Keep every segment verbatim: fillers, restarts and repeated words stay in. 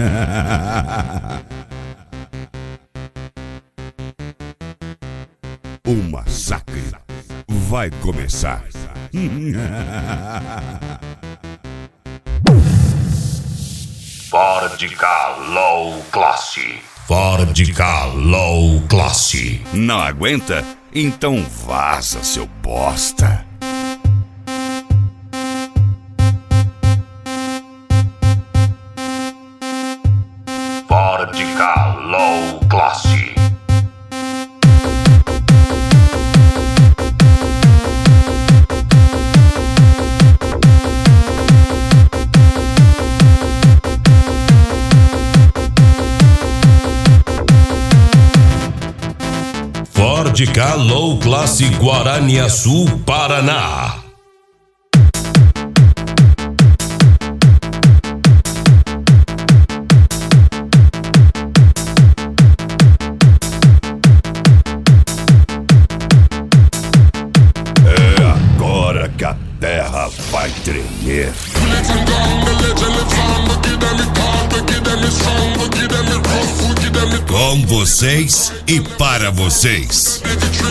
O massacre vai começar. Ford Ka Low Class. Ford Ka Low Class. Não aguenta? Então vaza, seu bosta. Ford Ka Low Class. Ford Ka Low Class Guaraniaçu, Paraná. É agora que a terra vai tremer. Com vocês e para vocês.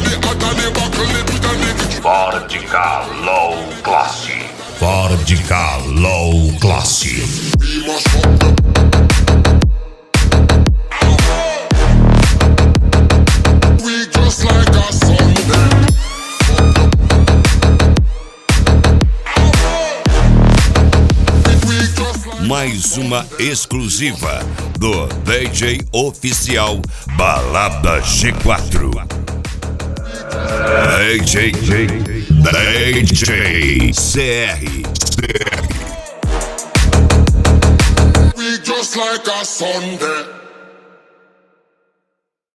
Ford Ka Low Class. Ford Ka Low Class. Mais uma exclusiva do D J oficial Balada G quatro. D J D J C R. We just like a Sunday.